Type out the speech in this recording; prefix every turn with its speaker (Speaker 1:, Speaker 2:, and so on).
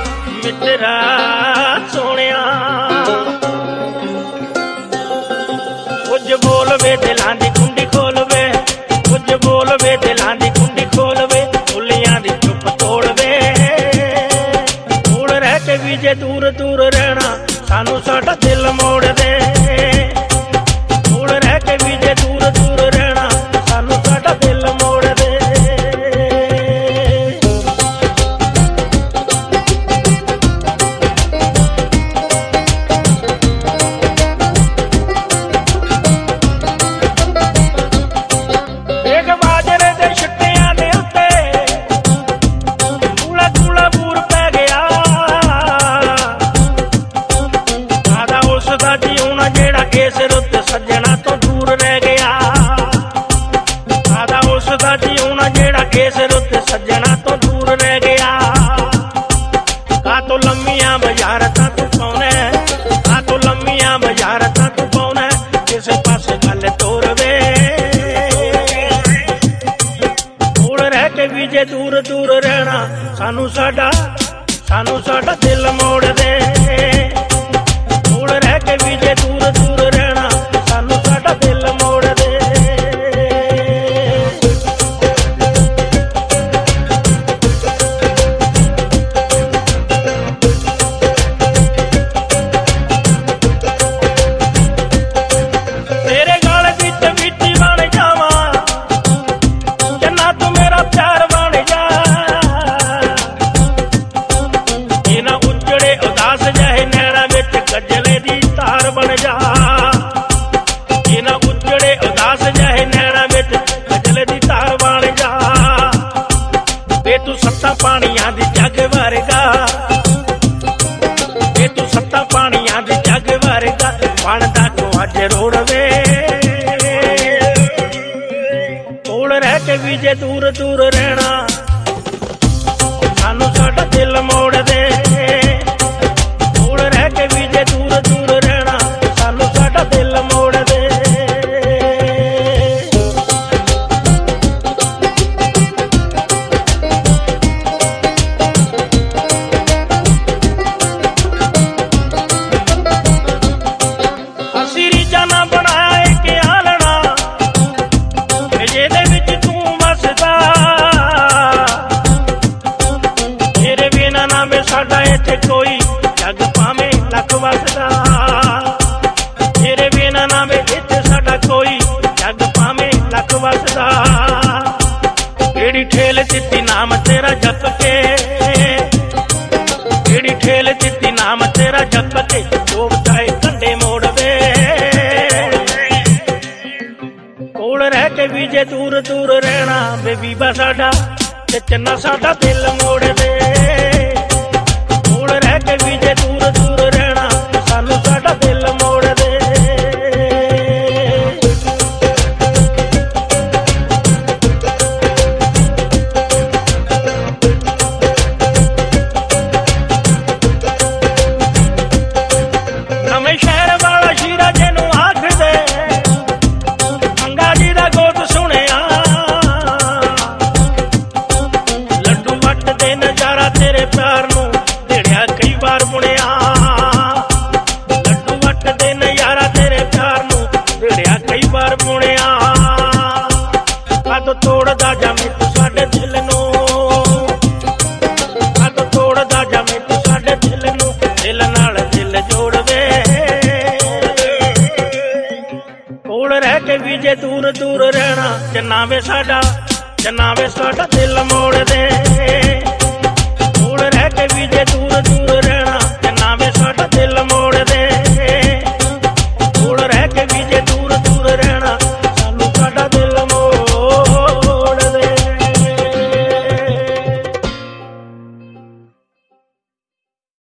Speaker 1: मित्रा सोनिया कुछ बोल वे दिलां दी कुंडी खोल वे, कुछ बोल वे दिलां दी कुंडी खोल वे, भुलियां दी चुप तोड़ वे। दूर रह के भी जे दूर दूर रहना सानू साडा दिल मोड़ दे। दूर रह के भी जे दूर दूर रहना सानू साडा दिल मोड़ दे। सज्जना तो दूर रह गया, आधा उसदा जीवना जेड़ा इस रुत सज्जना तो दूर रह गया। का तो लम्मियां बजारतां तू पाउना, का तो लम्मियां बजारतां तू पाउना, किसे पासे गल तोर वे। दूर रह के भी जे दूर दूर रहना सानू साडा दिल मोड़ दे। दूर रह के भी जे दूर दूर रहना सानू साडा दिल मोड़ दे। तेरे गल विच बीती बन जावा जन्ना तू मेरा प्यार बन जा। इना उजड़े उदास जहे नैना विच गजले दी तार बन जा। इना उजड़े उदास जहे नैना विच गजले दी तार बन जा। वे तू सत्ता पानियां दी जग वर्गा, वे तू सत्ता पानियां दी जग वर्गा, बनदा तू अज रोड़ वे। कोल रह के भी जे दूर दूर रहना सानू साडा दिल मोड़ दे। दूर रह के भी जे दूर दूर रहना सानू साडा दिल मोड़ दे। असी रीजा ना बनाए के आलना जेदे विच तू वसदा। तेरे बिना ना वे साडा इत्थे कोई जग पावे लख वसदा। तेरे बिना ना वे इत्थे साडा कोई जग पावे लख वसदा। केड़ी ठेल दित्ती नाम तेरा जप के, केड़ी ठेल दित्ती नाम तेरा जप के, जो चाहे कंडे मोड़ दे। कोल रह के भी जे दूर दूर रहना बेबीबा साडा ते चन्ना साडा दिल मोड़ दे। कोल रह के भी जे दूर दूर रहना सानू साडा दिल मोड़ दे। नवें शहर वाला शीरा जेनू आख दे गंगा जी दा गोद सुनिया। लड्डू वट दे नजारा तेरे प्यार नू देड़िया कई बार बुनिया। लड्डू वट दे नजारा तेरे प्यार नू देड़िया कई बार बुनिया। कद तोड़दा जाਵੇਂ तू साडे दिल नू, कद तोड़दा जाਵੇਂ तू साडे दिल नू, दिल नाल दिल जोड़ दे। कोल रह के भी जे दूर दूर रहना चन्ना वे साडा दिल मोड़ दे।